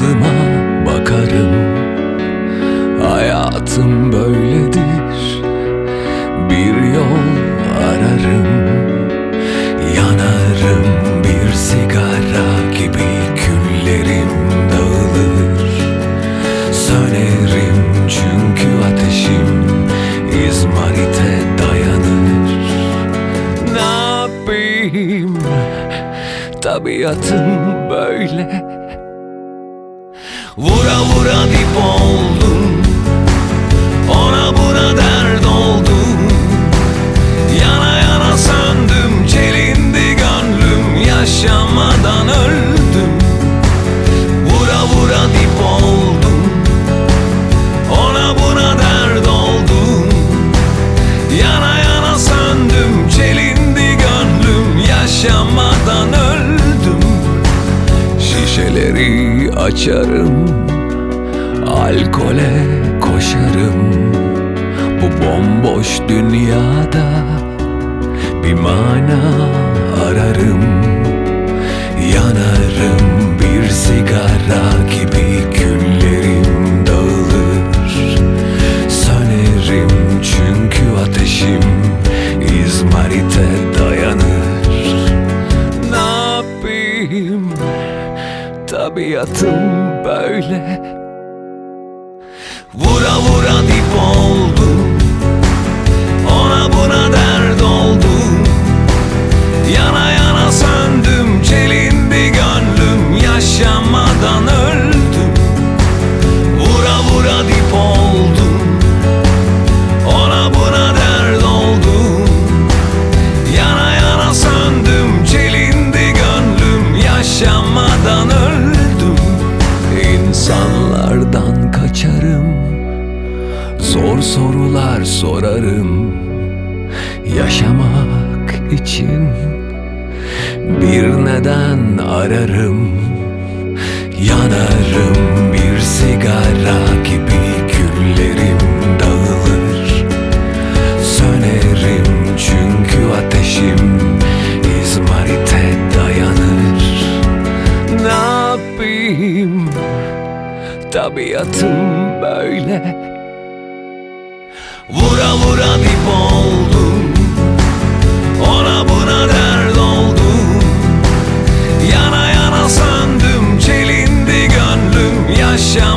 falıma bakarım. Hayatım böyledir, bir yol ararım. Yanarım bir sigara gibi, küllerim dağılır. Sönerim çünkü ateşim izmarite dayanır. Ne yapayım, tabiatım böyle. Vura vura dip oldum, ona buna dert oldum. Yana yana söndüm, çelindi gönlüm, yaşamadan öldüm. Vura vura dip oldum, ona buna dert oldum. Yana yana söndüm, çelindi gönlüm, yaşamadan öldüm. Şişeleri açarım, alkole koşarım. Bu bomboş dünyada bir mana ararım. Yanarım bir sigara gibi, küllerim dağılır. Sönerim çünkü ateşim izmarite dayanır. Ne yapayım, tabiatım böyle. Vura vura dip oldum, ona buna dert oldum. Yana yana söndüm, çelindi gönlüm, yaşamadan öldüm. Vura vura dip oldum, ona buna dert oldum. Yana yana söndüm, çelindi gönlüm, yaşamadan öldüm. İnsanlardan kaçarım, zor sorular sorarım. Yaşamak için bir neden ararım. Yanarım bir sigara gibi, küllerim dağılır. Sönerim çünkü ateşim izmarite dayanır. Ne yapayım, tabiatım böyle. Vura vura dip oldum, ona buna dert oldum. Yana yana söndüm, çelindi gönlüm, yaşa